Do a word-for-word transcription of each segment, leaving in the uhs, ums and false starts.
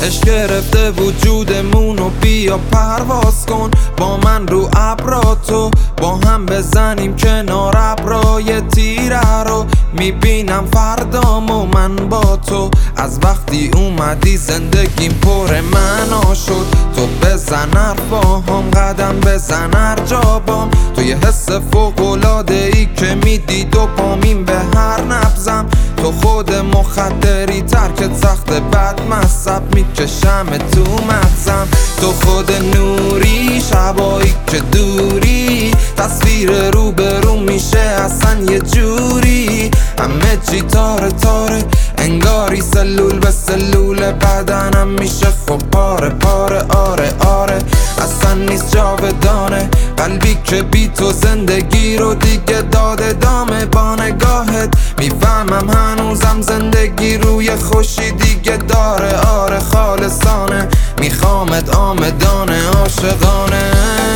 عشق گرفته وجودمونو، بیا پرواز کن با من رو ابراتو، با هم بزنیم کنار ابرای تیره رو. میبینم فردامو من با تو، از وقتی اومدی زندگیم پر معنا شد. تو بزن حرفاهم، قدم بزن هر جا بام، تو یه حس فوق‌العاده ای که میدی دوپامین به هر نبضم. تو خود مخدری، ترکت سخت بد مصب، میکشم تو مغزم. تو خود نوری، شبایی که دوری، تصویر رو به رو میشه اصلا یه جوری. همه چی تاره تاره، انگاری سلول به سلول بدنم میشه خب پاره پاره. آره آره اصلا نیست جاودانه، قلبی که بی تو زندگی رو دیگه داده دامه. با نگاهت میفهمم هنوزم زندگی روی خوشی دیگه داره. آره خالصانه میخوامت آمدانه عاشقانه.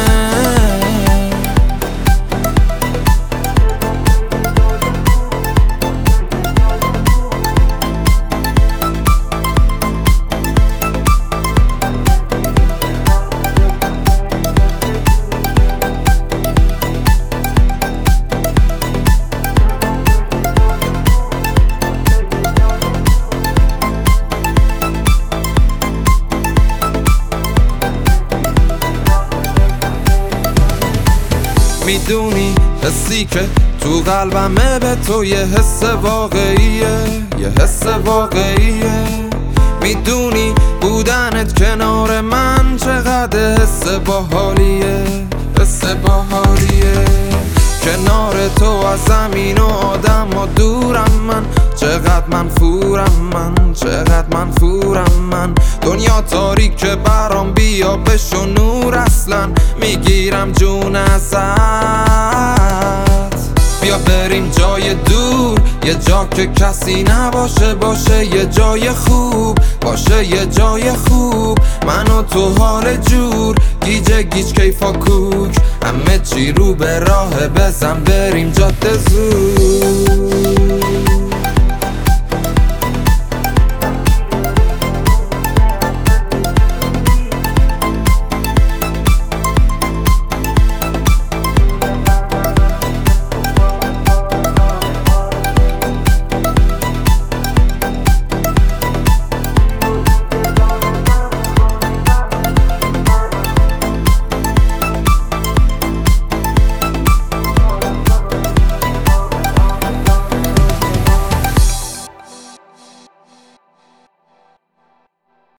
میدونی حسی که تو قلبمه به تو یه حس واقعیه، یه حس واقعیه. میدونی بودنت کنار من چقدر حس باحالیه، حس باحالیه. کنار تو از زمین و آدم و دورم من، چقدر منفورم من، چقدر منفورم من. دنیا تاریکه برام، بیا بشو نور اصلا، میگیرم جون ازت. بیا بریم جای دور، یه جا که کسی نباشه، باشه یه جای خوب، باشه یه جای خوب. من و تو حال جور، گیجه گیج کیفا کوک، همه چی رو به راه، بزن بریم جاده زود.